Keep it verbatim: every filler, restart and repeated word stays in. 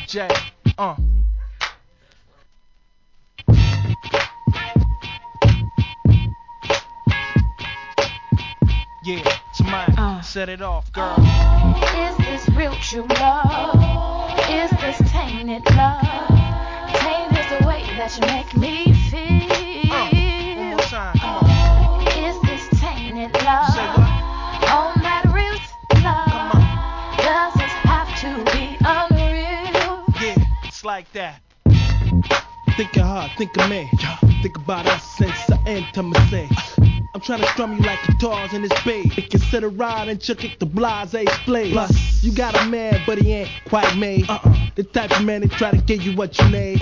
J, uh. Yeah, tonight, uh. set it off, girl. Is this real true love? Is this tainted love? Tainted is the way that you make me feel. Uh, one more time, come on. Is this tainted love? Say what? On that real love. Come on. Does it have to be unreal? Yeah, it's like that. Thinking hard, think of me. Think about us since the intimacy. I'm trying to strum you like guitars in this beat. Consider riding, chuck it the blase split. Plus, you got a man, but he ain't quite made. Uh-uh. The type of man that try to give you what you need.